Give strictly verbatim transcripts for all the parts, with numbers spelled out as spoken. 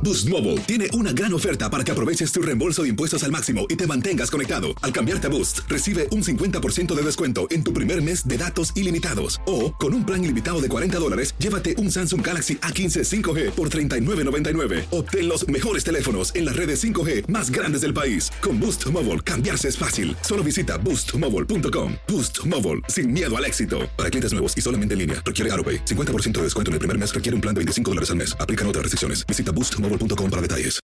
Boost Mobile tiene una gran oferta para que aproveches tu reembolso de impuestos al máximo y te mantengas conectado. Al cambiarte a Boost, recibe un cincuenta por ciento de descuento en tu primer mes de datos ilimitados. O, con un plan ilimitado de cuarenta dólares, llévate un Samsung Galaxy A quince cinco G por treinta y nueve noventa y nueve. Obtén los mejores teléfonos en las redes cinco G más grandes del país. Con Boost Mobile, cambiarse es fácil. Solo visita boost mobile punto com. Boost Mobile, sin miedo al éxito. Para clientes nuevos y solamente en línea, requiere AutoPay. cincuenta por ciento de descuento en el primer mes requiere un plan de veinticinco dólares al mes. Aplican otras restricciones. Visita boost mobile punto com para detalles.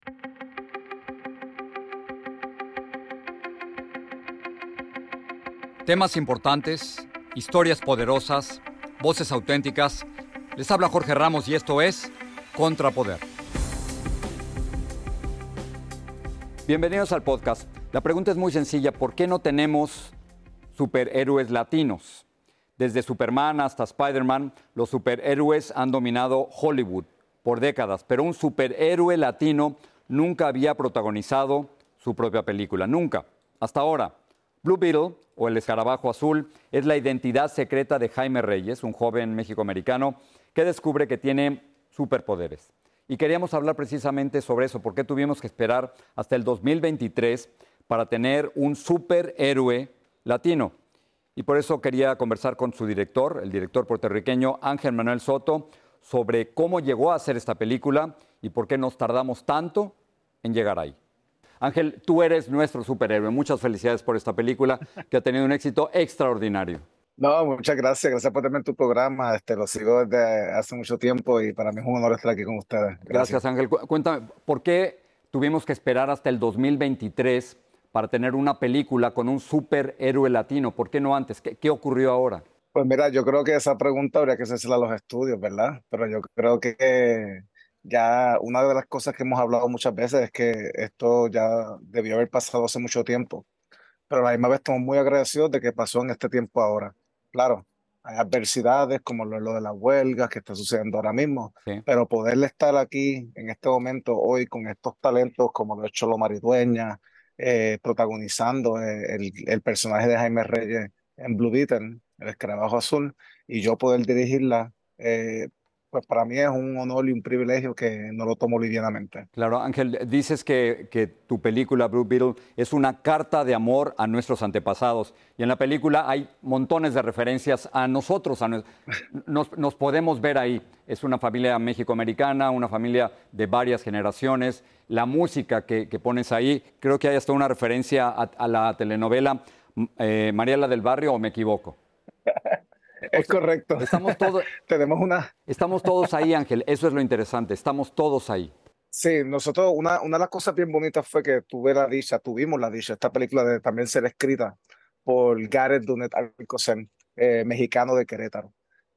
Temas importantes, historias poderosas, voces auténticas. Les habla Jorge Ramos y esto es Contrapoder. Bienvenidos al podcast. La pregunta es muy sencilla. ¿Por qué no tenemos superhéroes latinos? Desde Superman hasta Spider-Man, los superhéroes han dominado Hollywood por décadas, pero un superhéroe latino nunca había protagonizado su propia película. Nunca. Hasta ahora. Blue Beetle, o el escarabajo azul, es la identidad secreta de Jaime Reyes, un joven mexicoamericano que descubre que tiene superpoderes. Y queríamos hablar precisamente sobre eso, por qué tuvimos que esperar hasta el dos mil veintitrés para tener un superhéroe latino. Y por eso quería conversar con su director, el director puertorriqueño Ángel Manuel Soto, sobre cómo llegó a hacer esta película y por qué nos tardamos tanto en llegar ahí. Ángel, tú eres nuestro superhéroe. Muchas felicidades por esta película que ha tenido un éxito extraordinario. No, muchas gracias. Gracias por tenerme en tu programa. Este, lo sigo desde hace mucho tiempo y para mí es un honor estar aquí con ustedes. Gracias, Gracias Ángel. Cu- Cuéntame, ¿por qué tuvimos que esperar hasta el dos mil veintitrés para tener una película con un superhéroe latino? ¿Por qué no antes? ¿Qué, qué ocurrió ahora? Pues mira, yo creo que esa pregunta habría que hacérsela a los estudios, ¿verdad? Pero yo creo que ya una de las cosas que hemos hablado muchas veces es que esto ya debió haber pasado hace mucho tiempo. Pero a la misma vez estamos muy agradecidos de que pasó en este tiempo ahora. Claro, hay adversidades como lo, lo de las huelgas que está sucediendo ahora mismo, Sí. pero poderle estar aquí en este momento hoy con estos talentos como lo ha hecho Cholo Maridueña, eh, protagonizando eh, el, el personaje de Jaime Reyes en Blue Beetle, el escarabajo azul, y yo poder dirigirla, eh, pues para mí es un honor y un privilegio que no lo tomo livianamente. Claro, Ángel, dices que, que tu película Blue Beetle es una carta de amor a nuestros antepasados. Y en la película hay montones de referencias a nosotros, a nos, nos, nos podemos ver ahí. Es una familia mexicoamericana, una familia de varias generaciones. La música que, que pones ahí, creo que hay hasta una referencia a, a la telenovela eh, Mariela del Barrio, ¿o me equivoco? Es correcto. Estamos todos, Tenemos una... estamos todos ahí, Ángel. Eso es lo interesante. Estamos todos ahí. Sí, nosotros, una, una de las cosas bien bonitas fue que tuve la dicha, tuvimos la dicha, esta película de también ser escrita por Gareth Dunet Alcocer, eh, mexicano de Querétaro.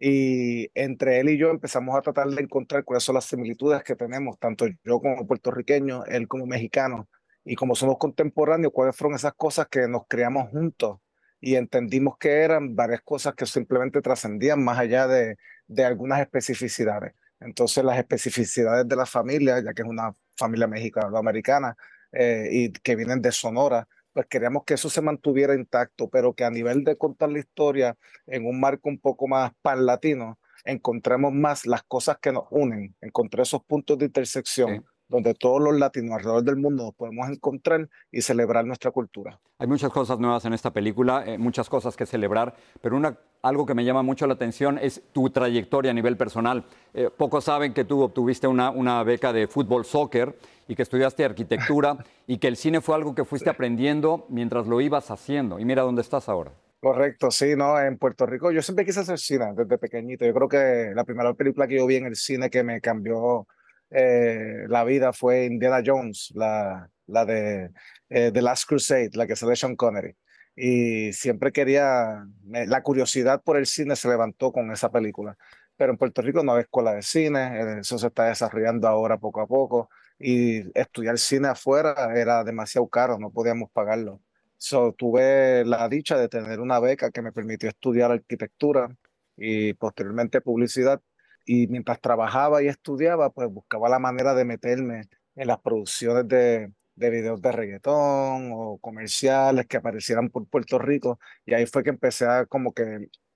Y entre él y yo empezamos a tratar de encontrar cuáles son las similitudes que tenemos, tanto yo como puertorriqueño, él como mexicano, y como somos contemporáneos, cuáles fueron esas cosas que nos creamos juntos y entendimos que eran varias cosas que simplemente trascendían más allá de, de algunas especificidades. Entonces las especificidades de la familia, ya que es una familia mexicano-americana eh, y que vienen de Sonora, pues queríamos que eso se mantuviera intacto, pero que a nivel de contar la historia en un marco un poco más pan-latino, encontremos más las cosas que nos unen, encontré esos puntos de intersección. Sí. Donde todos los latinos alrededor del mundo nos podemos encontrar y celebrar nuestra cultura. Hay muchas cosas nuevas en esta película, eh, muchas cosas que celebrar, pero una, algo que me llama mucho la atención es tu trayectoria a nivel personal. Eh, pocos saben que tú obtuviste una, una beca de fútbol soccer y que estudiaste arquitectura y que el cine fue algo que fuiste aprendiendo mientras lo ibas haciendo. Y mira dónde estás ahora. Correcto, sí, ¿no? En Puerto Rico yo siempre quise hacer cine desde pequeñito. Yo creo que la primera película que yo vi en el cine que me cambió eh, la vida fue Indiana Jones, la, la de eh, The Last Crusade, la que sale Sean Connery. Y siempre quería, me- la curiosidad por el cine se levantó con esa película. Pero en Puerto Rico no hay escuela de cine, eh, eso se está desarrollando ahora poco a poco. Y estudiar cine afuera era demasiado caro, no podíamos pagarlo. So, tuve la dicha de tener una beca que me permitió estudiar arquitectura y posteriormente publicidad. Y mientras trabajaba y estudiaba, pues buscaba la manera de meterme en las producciones de, de videos de reggaetón o comerciales que aparecieran por Puerto Rico. Y ahí fue que empecé a como que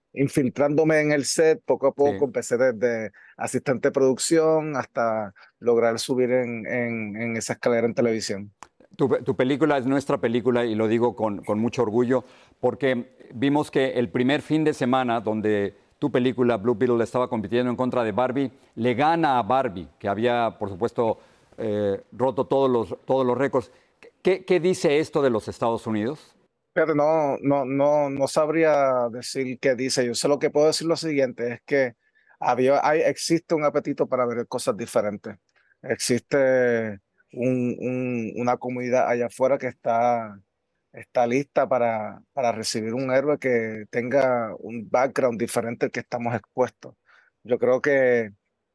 infiltrándome en el set, poco a poco Sí. empecé desde asistente de producción hasta lograr subir en, en, en esa escalera en televisión. Tu, tu película es nuestra película y lo digo con, con mucho orgullo porque vimos que el primer fin de semana donde tu película Blue Beetle estaba compitiendo en contra de Barbie, le gana a Barbie, que había, por supuesto, eh, roto todos los, todos los récords. ¿Qué, ¿Qué dice esto de los Estados Unidos? Pero no, no, no, no sabría decir qué dice. Yo sé lo que puedo decir lo siguiente, es que había, hay, existe un apetito para ver cosas diferentes. Existe un, un- una comunidad allá afuera que está, está lista para, para recibir un héroe que tenga un background diferente al que estamos expuestos. Yo creo que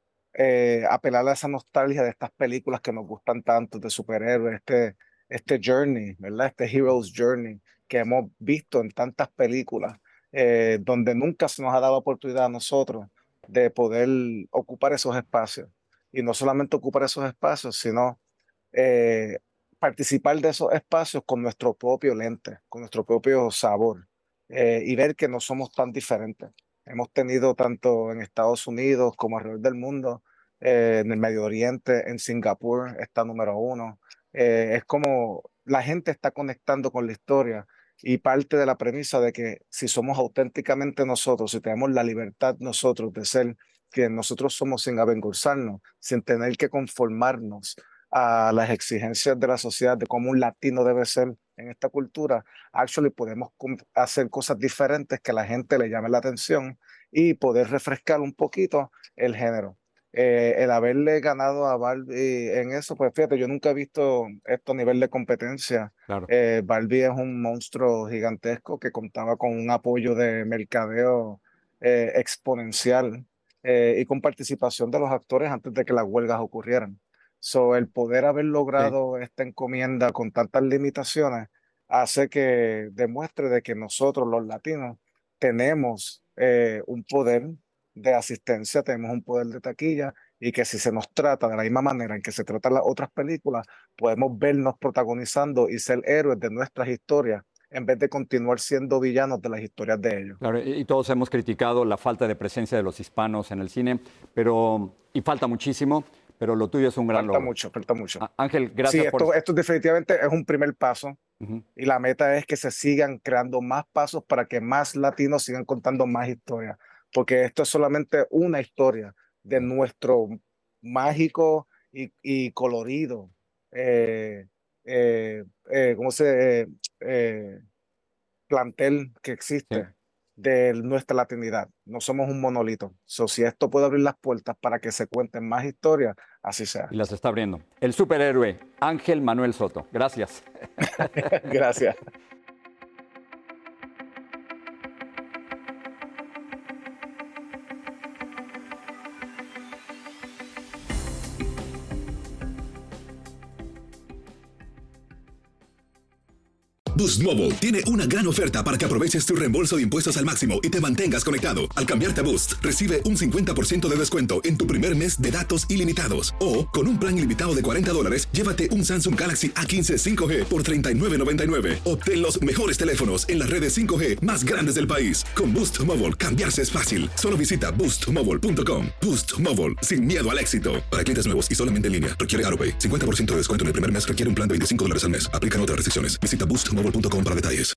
eh, apelar a esa nostalgia de estas películas que nos gustan tanto, de superhéroes, este, este journey, ¿verdad? Este hero's journey que hemos visto en tantas películas, eh, donde nunca se nos ha dado oportunidad a nosotros de poder ocupar esos espacios. Y no solamente ocupar esos espacios, sino eh, participar de esos espacios con nuestro propio lente, con nuestro propio sabor, eh, y ver que no somos tan diferentes. Hemos tenido tanto en Estados Unidos como alrededor del mundo, eh, en el Medio Oriente, en Singapur está número uno. Eh, es como la gente está conectando con la historia y parte de la premisa de que si somos auténticamente nosotros, si tenemos la libertad nosotros de ser quien nosotros somos sin avergonzarnos, sin tener que conformarnos a las exigencias de la sociedad, de cómo un latino debe ser en esta cultura, actually podemos hacer cosas diferentes que a la gente le llame la atención y poder refrescar un poquito el género. Eh, el haberle ganado a Barbie en eso, pues fíjate, yo nunca he visto esto a nivel de competencia. Claro. Eh, Barbie es un monstruo gigantesco que contaba con un apoyo de mercadeo eh, exponencial, eh, y con participación de los actores antes de que las huelgas ocurrieran. So, el poder haber Sí. logrado esta encomienda con tantas limitaciones hace que demuestre de que nosotros los latinos tenemos eh, un poder de asistencia, tenemos un poder de taquilla y que si se nos trata de la misma manera en que se tratan las otras películas, podemos vernos protagonizando y ser héroes de nuestras historias en vez de continuar siendo villanos de las historias de ellos. Claro, y y todos hemos criticado la falta de presencia de los hispanos en el cine, pero y falta muchísimo, pero lo tuyo es un gran Falta logro. mucho, falta mucho. Á- Ángel, Sí, gracias por... esto, esto definitivamente es un primer paso. Ujú. Y la meta es que se sigan creando más pasos para que más latinos sigan contando más historias, porque esto es solamente una historia de nuestro mágico y, y colorido, eh, eh, eh, ¿cómo se, eh, eh, plantel que Sí. existe de nuestra latinidad. No somos un monolito. So, si esto puede abrir las puertas para que se cuenten más historias, así sea. Y las está abriendo. El superhéroe Ángel Manuel Soto. Gracias. Gracias. Boost Mobile tiene una gran oferta para que aproveches tu reembolso de impuestos al máximo y te mantengas conectado. Al cambiarte a Boost, recibe un cincuenta por ciento de descuento en tu primer mes de datos ilimitados. O, con un plan ilimitado de cuarenta dólares, llévate un Samsung Galaxy A quince cinco G por treinta y nueve noventa y nueve. Obtén los mejores teléfonos en las redes cinco G más grandes del país. Con Boost Mobile, cambiarse es fácil. Solo visita boost mobile punto com. Boost Mobile, sin miedo al éxito. Para clientes nuevos y solamente en línea, requiere AutoPay. cincuenta por ciento de descuento en el primer mes requiere un plan de veinticinco dólares al mes. Aplican otras restricciones. Visita boost mobile punto com para detalles.